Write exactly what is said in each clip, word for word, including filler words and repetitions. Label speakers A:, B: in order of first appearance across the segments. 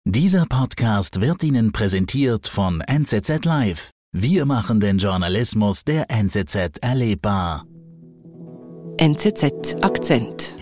A: Dieser Podcast wird Ihnen präsentiert von N Z Z Live. Wir machen den Journalismus der N Z Z erlebbar.
B: N Z Z Akzent.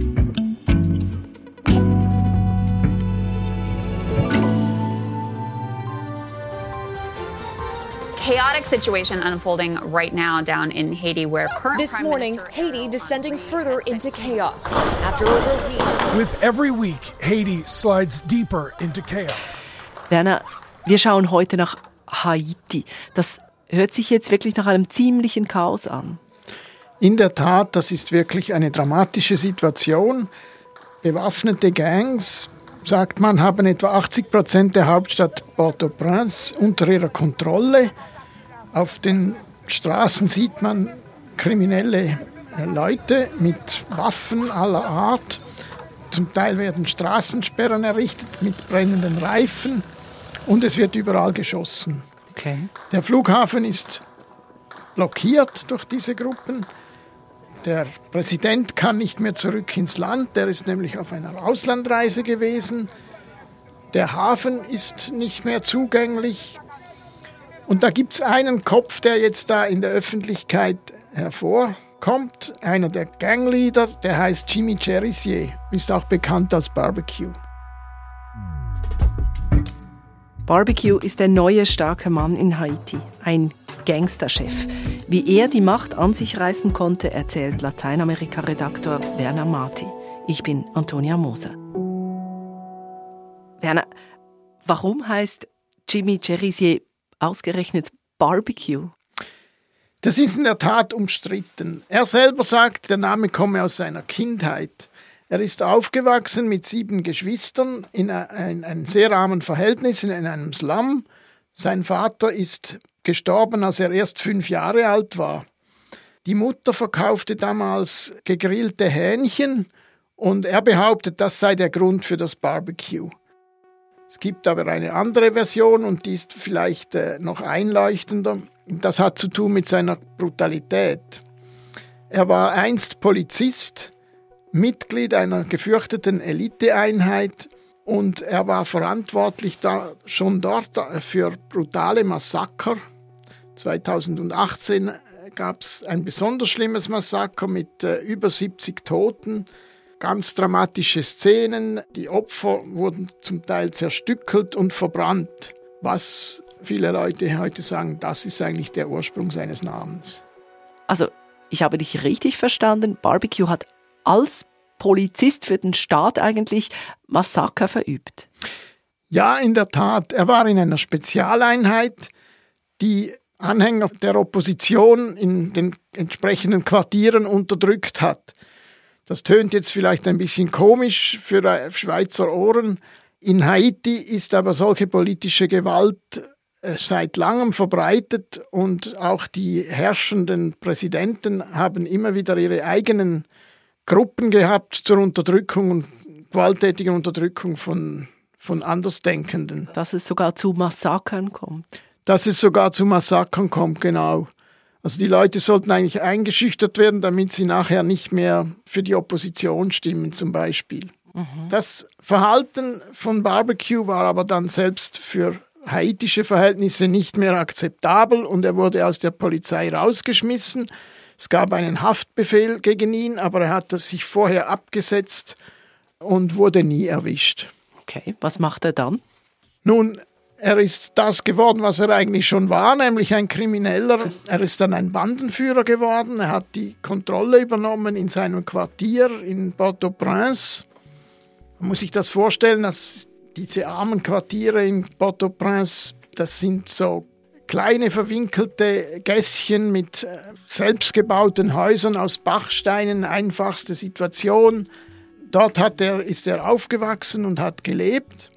C: Chaotic situation unfolding right now down in Haiti, where current
D: This
C: Prime
D: morning,
C: Minister
D: Haiti descending further into chaos after over a week.
E: With every week, Haiti slides deeper into chaos.
B: Werner, wir schauen heute nach Haiti. Das hört sich jetzt wirklich nach einem ziemlichen Chaos an.
F: In der Tat, das ist wirklich eine dramatische Situation. Bewaffnete Gangs, sagt man, haben etwa achtzig Prozent der Hauptstadt Port-au-Prince unter ihrer Kontrolle. Auf den Straßen sieht man kriminelle Leute mit Waffen aller Art. Zum Teil werden Straßensperren errichtet mit brennenden Reifen und es wird überall geschossen.
B: Okay.
F: Der Flughafen ist blockiert durch diese Gruppen. Der Präsident kann nicht mehr zurück ins Land, der ist nämlich auf einer Auslandreise gewesen. Der Hafen ist nicht mehr zugänglich. Und da gibt es einen Kopf, der jetzt da in der Öffentlichkeit hervorkommt, einer der Gangleader, der heißt Jimmy Cherizier, ist auch bekannt als Barbecue.
B: Barbecue ist der neue starke Mann in Haiti, ein Gangsterchef. Wie er die Macht an sich reißen konnte, erzählt Lateinamerika-Redaktor Werner Marti. Ich bin Antonia Moser. Werner, warum heißt Jimmy Cherizier ausgerechnet Barbecue?
F: Das ist in der Tat umstritten. Er selber sagt, der Name komme aus seiner Kindheit. Er ist aufgewachsen mit sieben Geschwistern in einem sehr armen Verhältnis, in einem Slum. Sein Vater ist gestorben, als er erst fünf Jahre alt war. Die Mutter verkaufte damals gegrillte Hähnchen und er behauptet, das sei der Grund für das Barbecue. Es gibt aber eine andere Version und die ist vielleicht äh, noch einleuchtender. Das hat zu tun mit seiner Brutalität. Er war einst Polizist, Mitglied einer gefürchteten Eliteeinheit und er war verantwortlich da, schon dort für brutale Massaker. zweitausendachtzehn gab es ein besonders schlimmes Massaker mit äh, über siebzig Toten. Ganz dramatische Szenen. Die Opfer wurden zum Teil zerstückelt und verbrannt. Was viele Leute heute sagen, das ist eigentlich der Ursprung seines Namens.
B: Also, ich habe dich richtig verstanden. Barbecue hat als Polizist für den Staat eigentlich Massaker verübt.
F: Ja, in der Tat. Er war in einer Spezialeinheit, die Anhänger der Opposition in den entsprechenden Quartieren unterdrückt hat. Das tönt jetzt vielleicht ein bisschen komisch für Schweizer Ohren. In Haiti ist aber solche politische Gewalt seit langem verbreitet und auch die herrschenden Präsidenten haben immer wieder ihre eigenen Gruppen gehabt zur Unterdrückung und gewalttätigen Unterdrückung von, von Andersdenkenden.
B: Dass es sogar zu Massakern kommt.
F: Dass es sogar zu Massakern kommt, genau. Also die Leute sollten eigentlich eingeschüchtert werden, damit sie nachher nicht mehr für die Opposition stimmen zum Beispiel. Mhm. Das Verhalten von Barbecue war aber dann selbst für haitische Verhältnisse nicht mehr akzeptabel und er wurde aus der Polizei rausgeschmissen. Es gab einen Haftbefehl gegen ihn, aber er hat das sich vorher abgesetzt und wurde nie erwischt.
B: Okay, was macht er dann?
F: Nun, er ist das geworden, was er eigentlich schon war, nämlich ein Krimineller. Er ist dann ein Bandenführer geworden. Er hat die Kontrolle übernommen in seinem Quartier in Port-au-Prince. Man muss sich das vorstellen, dass diese armen Quartiere in Port-au-Prince, das sind so kleine verwinkelte Gässchen mit selbstgebauten Häusern aus Bachsteinen, einfachste Situation. Dort hat er, ist er aufgewachsen und hat gelebt.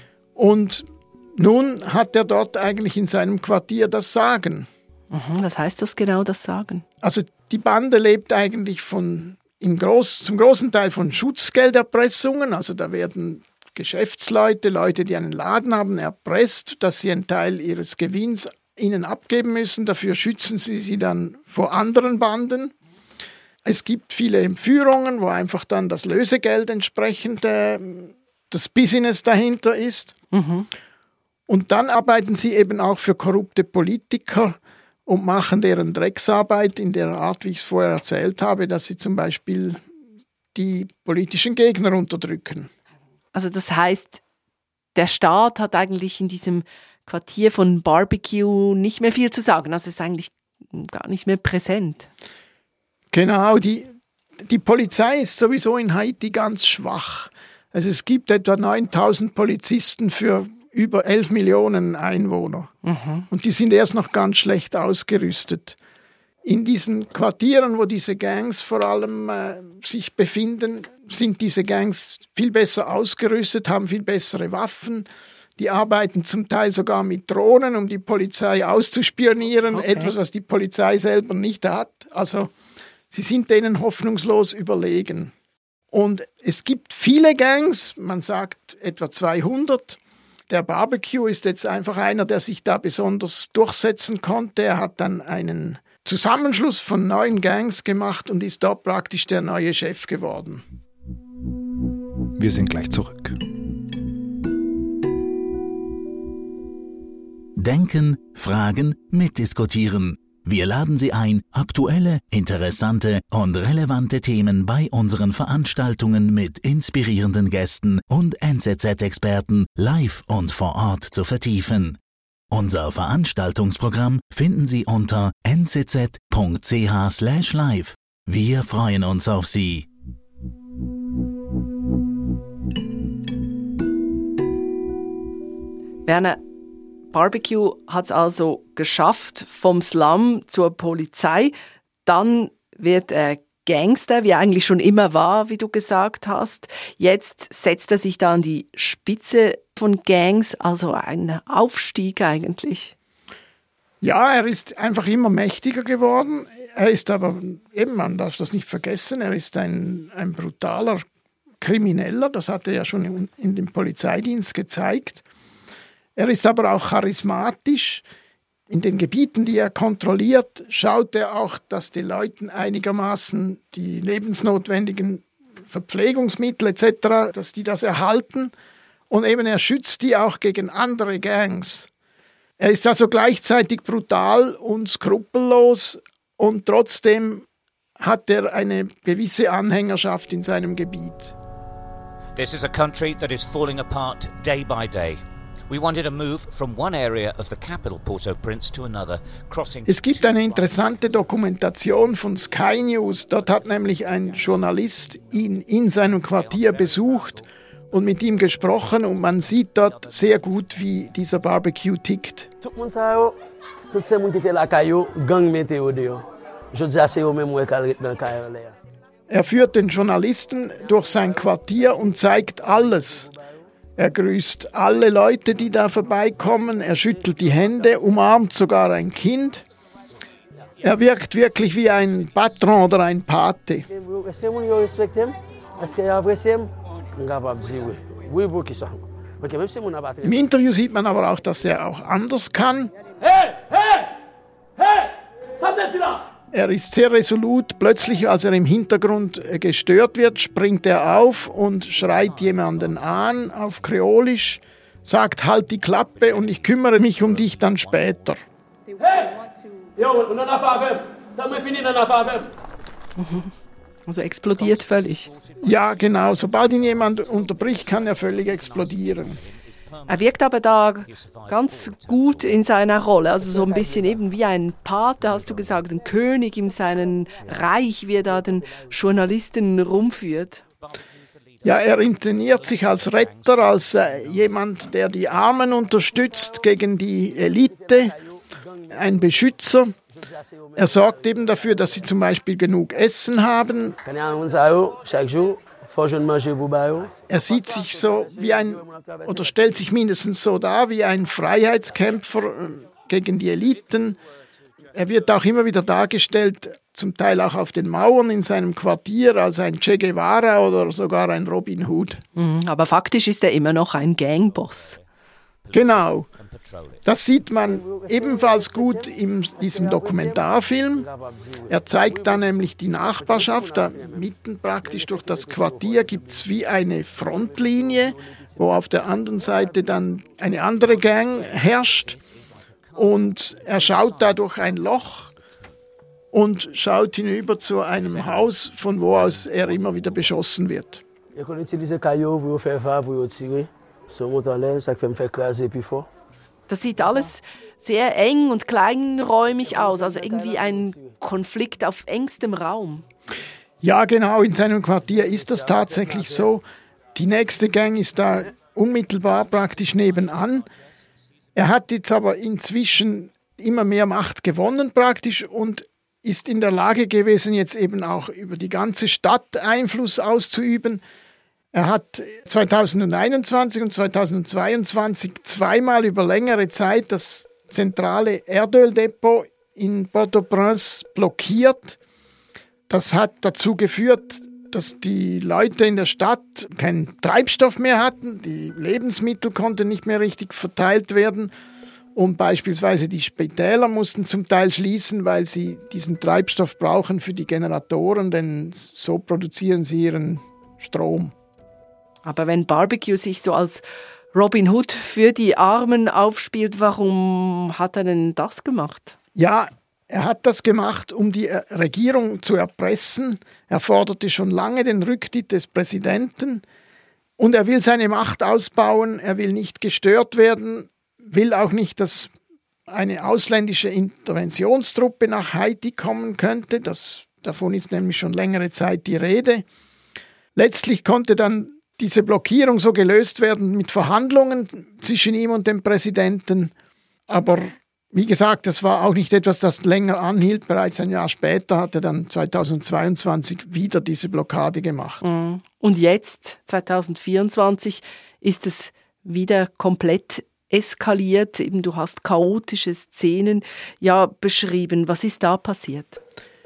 F: Und nun hat er dort eigentlich in seinem Quartier das Sagen.
B: Mhm, was heißt das genau, das Sagen?
F: Also die Bande lebt eigentlich von, im Groß, zum großen Teil von Schutzgelderpressungen. Also da werden Geschäftsleute, Leute, die einen Laden haben, erpresst, dass sie einen Teil ihres Gewinns ihnen abgeben müssen. Dafür schützen sie sie dann vor anderen Banden. Es gibt viele Entführungen, wo einfach dann das Lösegeld entsprechend äh, das Business dahinter ist. Mhm. Und dann arbeiten sie eben auch für korrupte Politiker und machen deren Drecksarbeit in der Art, wie ich es vorher erzählt habe, dass sie zum Beispiel die politischen Gegner unterdrücken.
B: Also das heißt, der Staat hat eigentlich in diesem Quartier von Barbecue nicht mehr viel zu sagen. Also es ist eigentlich gar nicht mehr präsent.
F: Genau, die, die Polizei ist sowieso in Haiti ganz schwach. Also es gibt etwa neuntausend Polizisten für über elf Millionen Einwohner. Mhm. Und die sind erst noch ganz schlecht ausgerüstet. In diesen Quartieren, wo diese Gangs vor allem äh, sich befinden, sind diese Gangs viel besser ausgerüstet, haben viel bessere Waffen. Die arbeiten zum Teil sogar mit Drohnen, um die Polizei auszuspionieren. Okay. Etwas, was die Polizei selber nicht hat. Also sie sind denen hoffnungslos überlegen. Und es gibt viele Gangs, man sagt etwa zweihundert. Der Barbecue ist jetzt einfach einer, der sich da besonders durchsetzen konnte. Er hat dann einen Zusammenschluss von neun Gangs gemacht und ist dort praktisch der neue Chef geworden.
G: Wir sind gleich zurück.
A: Denken, fragen, mitdiskutieren. Wir laden Sie ein, aktuelle, interessante und relevante Themen bei unseren Veranstaltungen mit inspirierenden Gästen und N Z Z-Experten live und vor Ort zu vertiefen. Unser Veranstaltungsprogramm finden Sie unter n z z punkt c h slash live. Wir freuen uns auf Sie.
B: Werner, Barbecue hat es also geschafft, vom Slum zur Polizei. Dann wird er Gangster, wie er eigentlich schon immer war, wie du gesagt hast. Jetzt setzt er sich da an die Spitze von Gangs, also ein Aufstieg eigentlich.
F: Ja, er ist einfach immer mächtiger geworden. Er ist aber, eben, man darf das nicht vergessen, er ist ein, ein brutaler Krimineller. Das hat er ja schon in, in dem Polizeidienst gezeigt. Er ist aber auch charismatisch. In den Gebieten, die er kontrolliert, schaut er auch, dass die Leuten einigermaßen die lebensnotwendigen Verpflegungsmittel et cetera, dass die das erhalten. Und eben er schützt die auch gegen andere Gangs. Er ist also gleichzeitig brutal und skrupellos und trotzdem hat er eine gewisse Anhängerschaft in seinem Gebiet.
H: This is a country that is falling apart day by day. We wanted to move from one area of the capital, Port-au-Prince, to another, crossing.
F: Es gibt eine interessante Dokumentation von Sky News. Dort hat nämlich ein Journalist ihn in seinem Quartier besucht und mit ihm gesprochen und man sieht dort sehr gut, wie dieser Barbecue tickt. Er führt den Journalisten durch sein Quartier und zeigt alles. Er grüßt alle Leute, die da vorbeikommen. Er schüttelt die Hände, umarmt sogar ein Kind. Er wirkt wirklich wie ein Patron oder ein Pate. Im Interview sieht man aber auch, dass er auch anders kann. Hey, hey, hey, er ist sehr resolut. Plötzlich, als er im Hintergrund gestört wird, springt er auf und schreit jemanden an auf Kreolisch, sagt, halt die Klappe und ich kümmere mich um dich dann später.
B: Also explodiert völlig.
F: Ja, genau. Sobald ihn jemand unterbricht, kann er völlig explodieren.
B: Er wirkt aber da ganz gut in seiner Rolle, also so ein bisschen eben wie ein Pate, hast du gesagt, ein König in seinem Reich, wie er da den Journalisten rumführt.
F: Ja, er inszeniert sich als Retter, als äh, jemand, der die Armen unterstützt gegen die Elite, ein Beschützer. Er sorgt eben dafür, dass sie zum Beispiel genug Essen haben. Er sieht sich so wie ein, oder stellt sich mindestens so dar, wie ein Freiheitskämpfer gegen die Eliten. Er wird auch immer wieder dargestellt, zum Teil auch auf den Mauern in seinem Quartier, als ein Che Guevara oder sogar ein Robin Hood.
B: Aber faktisch ist er immer noch ein Gangboss.
F: Genau. Das sieht man ebenfalls gut in diesem Dokumentarfilm. Er zeigt da nämlich die Nachbarschaft. Da mitten praktisch durch das Quartier gibt es wie eine Frontlinie. wo auf der anderen Seite dann eine andere Gang herrscht. Und er schaut da durch ein Loch und schaut hinüber zu einem Haus, von wo aus er immer wieder beschossen wird.
B: Das sieht alles sehr eng und kleinräumig aus, also irgendwie ein Konflikt auf engstem Raum.
F: Ja, genau, in seinem Quartier ist das tatsächlich so. Die nächste Gang ist da unmittelbar praktisch nebenan. Er hat jetzt aber inzwischen immer mehr Macht gewonnen praktisch und ist in der Lage gewesen, jetzt eben auch über die ganze Stadt Einfluss auszuüben. Er hat zweitausendeinundzwanzig und zweitausendzweiundzwanzig zweimal über längere Zeit das zentrale Erdöldepot in Port-au-Prince blockiert. Das hat dazu geführt, dass die Leute in der Stadt keinen Treibstoff mehr hatten, die Lebensmittel konnten nicht mehr richtig verteilt werden und beispielsweise die Spitäler mussten zum Teil schließen, weil sie diesen Treibstoff brauchen für die Generatoren, denn so produzieren sie ihren Strom.
B: Aber wenn Barbecue sich so als Robin Hood für die Armen aufspielt, warum hat er denn das gemacht?
F: Ja, er hat das gemacht, um die Regierung zu erpressen. Er forderte schon lange den Rücktritt des Präsidenten und er will seine Macht ausbauen. Er will nicht gestört werden, will auch nicht, dass eine ausländische Interventionstruppe nach Haiti kommen könnte. Das, davon ist nämlich schon längere Zeit die Rede. Letztlich konnte dann diese Blockierung so gelöst werden mit Verhandlungen zwischen ihm und dem Präsidenten. Aber wie gesagt, das war auch nicht etwas, das länger anhielt. Bereits ein Jahr später hat er dann zweitausendzweiundzwanzig wieder diese Blockade gemacht.
B: Und jetzt, zweitausendvierundzwanzig, ist es wieder komplett eskaliert. Eben, du hast chaotische Szenen ja beschrieben. Was ist da passiert?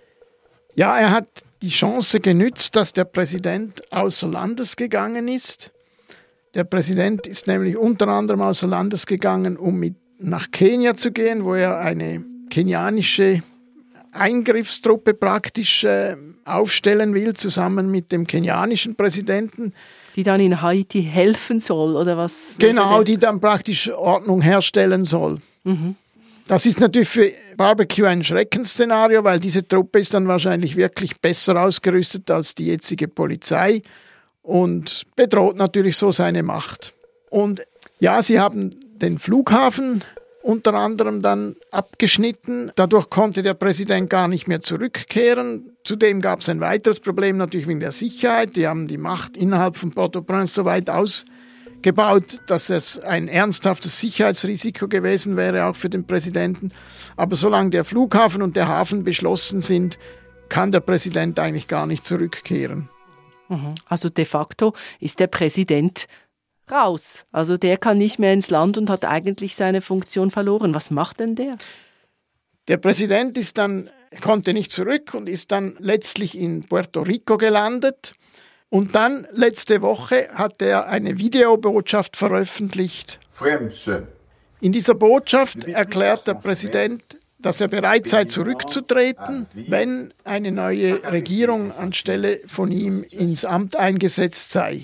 F: Ja, er hat die Chance genützt, dass der Präsident außer Landes gegangen ist. Der Präsident ist nämlich unter anderem außer Landes gegangen, um mit nach Kenia zu gehen, wo er eine kenianische Eingriffstruppe praktisch äh, aufstellen will, zusammen mit dem kenianischen Präsidenten.
B: Die dann in Haiti helfen soll, oder was?
F: Genau, die dann praktisch Ordnung herstellen soll. Mhm. Das ist natürlich für Barbecue ein Schreckensszenario, weil diese Truppe ist dann wahrscheinlich wirklich besser ausgerüstet als die jetzige Polizei und bedroht natürlich so seine Macht. Und ja, sie haben den Flughafen unter anderem dann abgeschnitten. Dadurch konnte der Präsident gar nicht mehr zurückkehren. Zudem gab es ein weiteres Problem natürlich wegen der Sicherheit. Die haben die Macht innerhalb von Port-au-Prince so weit ausgebaut, dass es ein ernsthaftes Sicherheitsrisiko gewesen wäre, auch für den Präsidenten. Aber solange der Flughafen und der Hafen beschlossen sind, kann der Präsident eigentlich gar nicht zurückkehren.
B: Also de facto ist der Präsident raus. Also der kann nicht mehr ins Land und hat eigentlich seine Funktion verloren. Was macht denn der?
F: Der Präsident ist dann, konnte nicht zurück und ist dann letztlich in Puerto Rico gelandet. Und dann, letzte Woche, hat er eine Videobotschaft veröffentlicht. In dieser Botschaft erklärt der Präsident, dass er bereit sei, zurückzutreten, wenn eine neue Regierung anstelle von ihm ins Amt eingesetzt sei.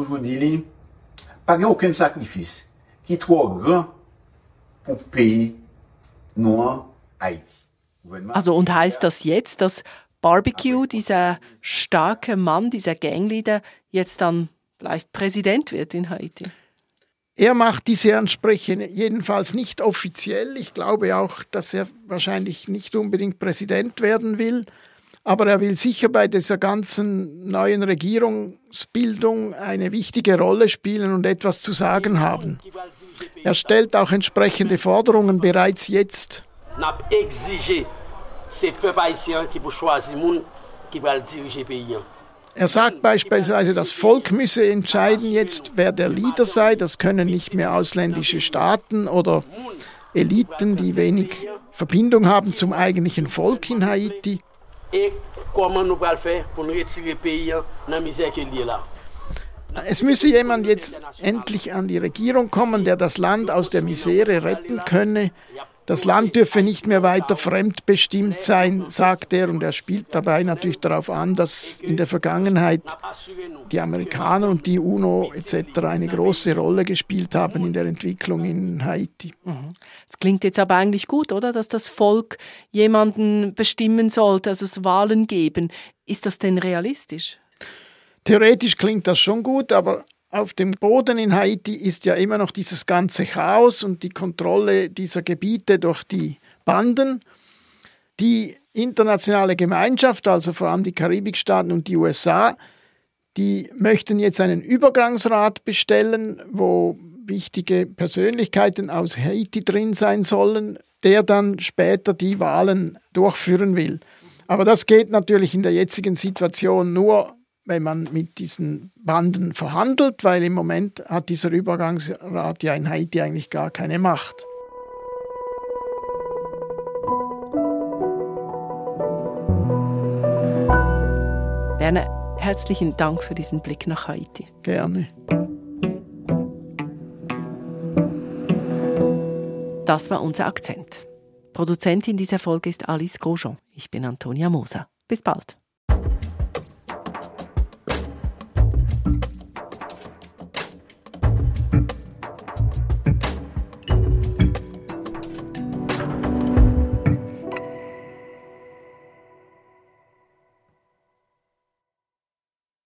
I: Pas aucun sacrifice qui est trop grand pour pays noir Haiti.
B: Also und heißt das jetzt, dass Barbecue, dieser starke Mann, dieser Gangleader, jetzt dann vielleicht Präsident wird in Haiti?
F: Er macht diese Ansprüche jedenfalls nicht offiziell. Ich glaube auch, dass er wahrscheinlich nicht unbedingt Präsident werden will. Aber er will sicher bei dieser ganzen neuen Regierungsbildung eine wichtige Rolle spielen und etwas zu sagen haben. Er stellt auch entsprechende Forderungen bereits jetzt. Er sagt beispielsweise, das Volk müsse entscheiden jetzt, wer der Leader sei. Das können nicht mehr ausländische Staaten oder Eliten, die wenig Verbindung haben zum eigentlichen Volk in Haiti. Es müsse jemand jetzt endlich an die Regierung kommen, der das Land aus der Misere retten könne. Das Land dürfe nicht mehr weiter fremdbestimmt sein, sagt er. Und er spielt dabei natürlich darauf an, dass in der Vergangenheit die Amerikaner und die UNO et cetera eine große Rolle gespielt haben in der Entwicklung in Haiti.
B: Das klingt jetzt aber eigentlich gut, oder? Dass das Volk jemanden bestimmen sollte, also es Wahlen geben. Ist das denn realistisch?
F: Theoretisch klingt das schon gut, aber auf dem Boden in Haiti ist ja immer noch dieses ganze Chaos und die Kontrolle dieser Gebiete durch die Banden. Die internationale Gemeinschaft, also vor allem die Karibikstaaten und die U S A, die möchten jetzt einen Übergangsrat bestellen, wo wichtige Persönlichkeiten aus Haiti drin sein sollen, der dann später die Wahlen durchführen will. Aber das geht natürlich in der jetzigen Situation nur, wenn man mit diesen Banden verhandelt, weil im Moment hat dieser Übergangsrat ja in Haiti eigentlich gar keine Macht.
B: Werner, herzlichen Dank für diesen Blick nach Haiti.
F: Gerne.
B: Das war unser Akzent. Produzentin dieser Folge ist Alice Grosjean. Ich bin Antonia Moser. Bis bald.